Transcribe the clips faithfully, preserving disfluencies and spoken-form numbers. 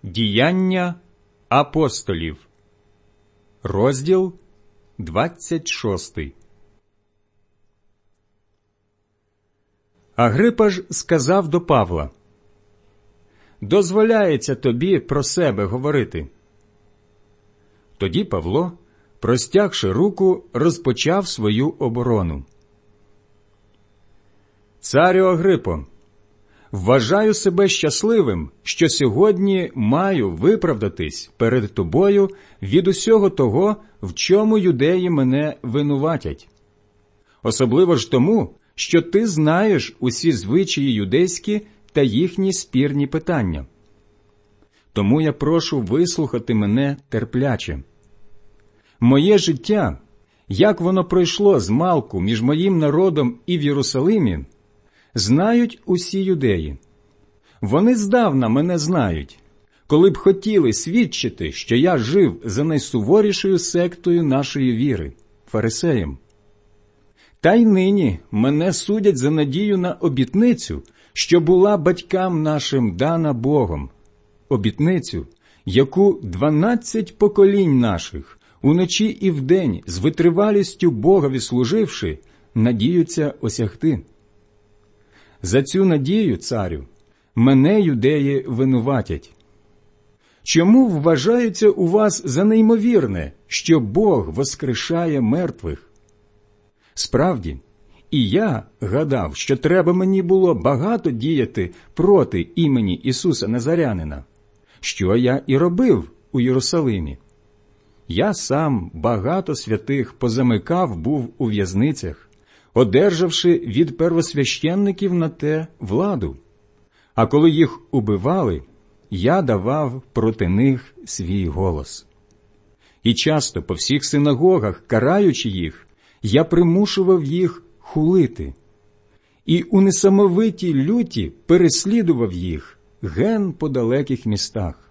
Діяння апостолів, розділ двадцять шостий. Агрипа ж сказав до Павла: «Дозволяється тобі про себе говорити». Тоді Павло, простягши руку, розпочав свою оборону. «Царю Агрипо, вважаю себе щасливим, що сьогодні маю виправдатись перед тобою від усього того, в чому юдеї мене винуватять. Особливо ж тому, що ти знаєш усі звичаї юдейські та їхні спірні питання. Тому я прошу вислухати мене терпляче. Моє життя, як воно пройшло змалку між моїм народом і в Єрусалимі, знають усі юдеї. Вони здавна мене знають, коли б хотіли свідчити, що я жив за найсуворішою сектою нашої віри – фарисеєм. Та й нині мене судять за надію на обітницю, що була батькам нашим дана Богом, обітницю, яку дванадцять поколінь наших, уночі і вдень, з витривалістю Богові служивши, надіються осягти. За цю надію, царю, мене юдеї винуватять. Чому вважається у вас за неймовірне, що Бог воскрешає мертвих? Справді, і я гадав, що треба мені було багато діяти проти імені Ісуса Назарянина, що я і робив у Єрусалимі. Я сам багато святих позамикав був у в'язницях, одержавши від первосвященників на те владу. А коли їх убивали, я давав проти них свій голос. І часто по всіх синагогах, караючи їх, я примушував їх хулити. І у несамовитій люті переслідував їх ген по далеких містах.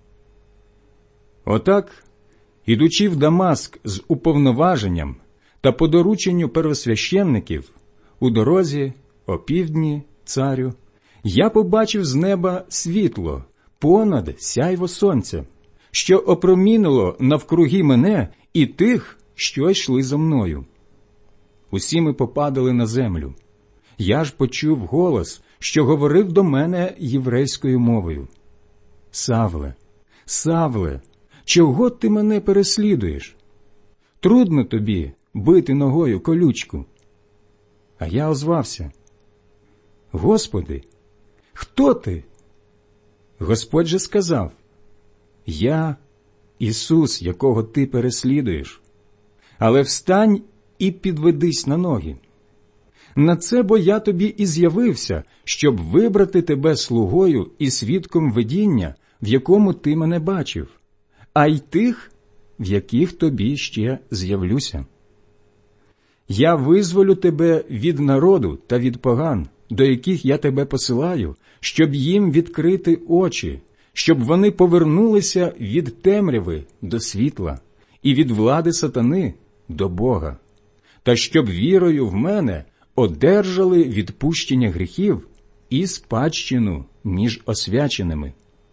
Отак, ідучи в Дамаск з уповноваженням та по дорученню первосвященників, у дорозі, опівдні, царю, я побачив з неба світло понад сяйво сонця, що опромінило навкруги мене і тих, що йшли за мною. Усі ми попадали на землю. Я ж почув голос, що говорив до мене єврейською мовою: «Савле, Савле, чого ти мене переслідуєш? Трудно тобі бити ногою колючку». А я озвався: «Господи, хто ти?» Господь же сказав: «Я Ісус, якого ти переслідуєш. Але встань і підведись на ноги. На це бо я тобі і з'явився, щоб вибрати тебе слугою і свідком видіння, в якому ти мене бачив, а й тих, в яких тобі ще з'явлюся. Я визволю тебе від народу та від поган, до яких я тебе посилаю, щоб їм відкрити очі, щоб вони повернулися від темряви до світла і від влади сатани до Бога, та щоб вірою в мене одержали відпущення гріхів і спадщину між освяченими.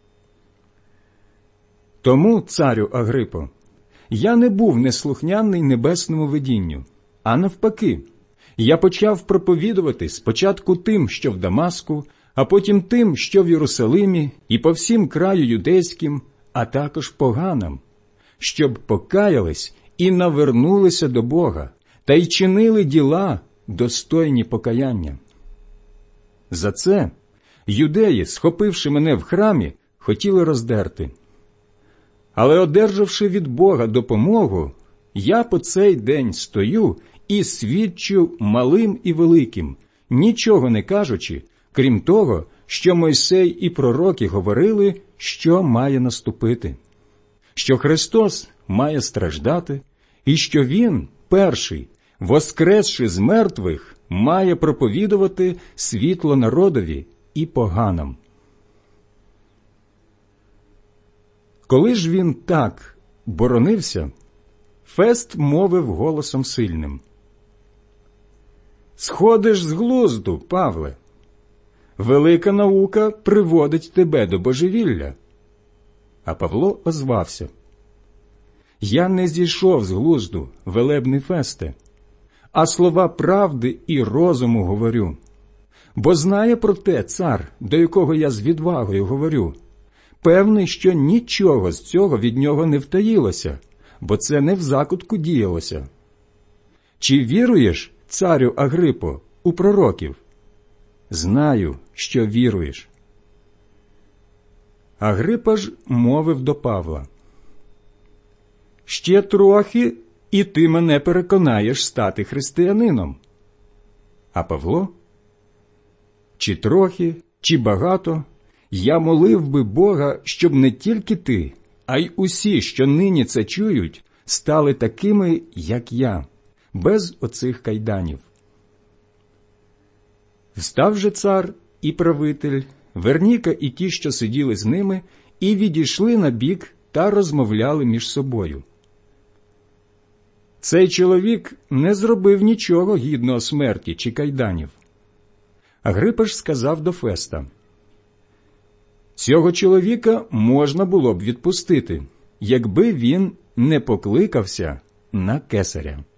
Тому, царю Агрипо, я не був неслухняний небесному видінню, а навпаки, я почав проповідувати спочатку тим, що в Дамаску, а потім тим, що в Єрусалимі, і по всім краю юдейським, а також поганам, щоб покаялись і навернулися до Бога, та й чинили діла, достойні покаяння. За це юдеї, схопивши мене в храмі, хотіли роздерти. Але, одержавши від Бога допомогу, я по цей день стою і свідчу малим і великим, нічого не кажучи, крім того, що Мойсей і пророки говорили, що має наступити, що Христос має страждати, і що Він, перший, воскресши з мертвих, має проповідувати світло народові і поганам. Коли ж він так боронився, Фест мовив голосом сильним: «Сходиш з глузду, Павле. Велика наука приводить тебе до божевілля. А Павло озвався: «Я не зійшов з глузду, велебний Фесте, а слова правди і розуму говорю. Бо знає про те цар, до якого я з відвагою говорю, певний, що нічого з цього від нього не втаїлося, бо це не в закутку діялося. Чи віруєш, царю Агрипо, у пророків? Знаю, що віруєш». Агрипа ж мовив до Павла: «Ще трохи, і ти мене переконаєш стати християнином». А Павло: «Чи трохи, чи багато, я молив би Бога, щоб не тільки ти, а й усі, що нині це чують, стали такими, як я, без оцих кайданів». Встав же цар і правитель, Верніка і ті, що сиділи з ними, і відійшли на бік та розмовляли між собою. Цей чоловік не зробив нічого гідного смерті чи кайданів. Агрипа ж сказав до Феста: «Цього чоловіка можна було б відпустити, якби він не покликався на кесаря».